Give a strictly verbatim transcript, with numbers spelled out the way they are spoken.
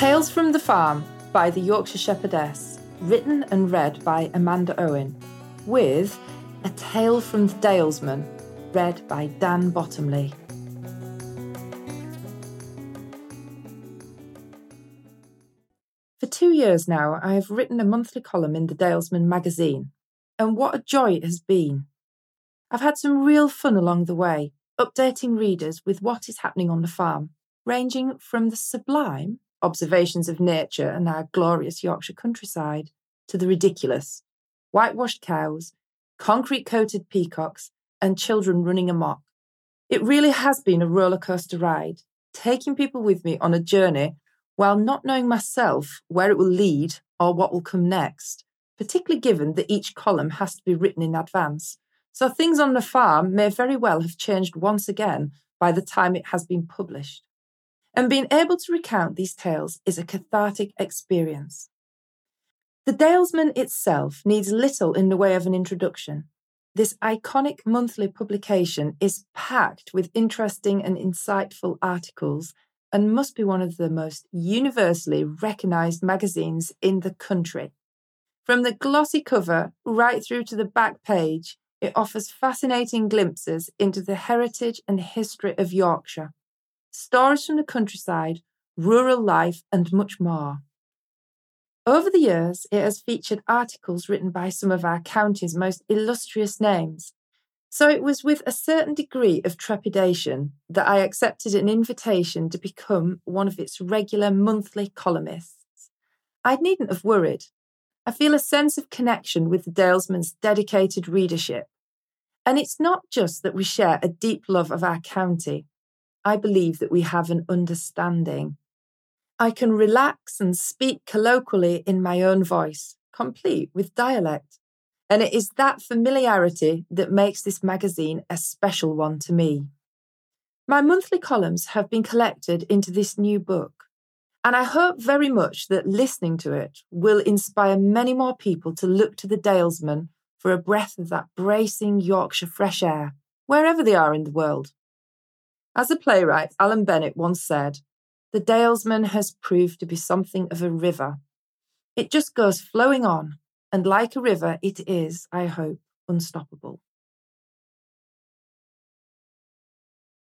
Tales from the Farm by the Yorkshire Shepherdess, written and read by Amanda Owen, with A Tale from the Dalesman, read by Dan Bottomley. For two years now, I have written a monthly column in the Dalesman magazine, and what a joy it has been. I've had some real fun along the way, updating readers with what is happening on the farm, ranging from the sublime observations of nature and our glorious Yorkshire countryside to the ridiculous whitewashed cows, concrete-coated peacocks, and children running amok. It really has been a rollercoaster ride, taking people with me on a journey while not knowing myself where it will lead or what will come next, particularly given that each column has to be written in advance. So things on the farm may very well have changed once again by the time it has been published. And being able to recount these tales is a cathartic experience. The Dalesman itself needs little in the way of an introduction. This iconic monthly publication is packed with interesting and insightful articles and must be one of the most universally recognised magazines in the country. From the glossy cover right through to the back page, it offers fascinating glimpses into the heritage and history of Yorkshire, stories from the countryside, rural life, and much more. Over the years, it has featured articles written by some of our county's most illustrious names, so it was with a certain degree of trepidation that I accepted an invitation to become one of its regular monthly columnists. I needn't have worried. I feel a sense of connection with the Dalesman's dedicated readership. And it's not just that we share a deep love of our county. I believe that we have an understanding. I can relax and speak colloquially in my own voice, complete with dialect. And it is that familiarity that makes this magazine a special one to me. My monthly columns have been collected into this new book, and I hope very much that listening to it will inspire many more people to look to the Dalesman for a breath of that bracing Yorkshire fresh air, wherever they are in the world. As a playwright, Alan Bennett once said, "The Dalesman has proved to be something of a river. It just goes flowing on, and like a river, it is, I hope, unstoppable."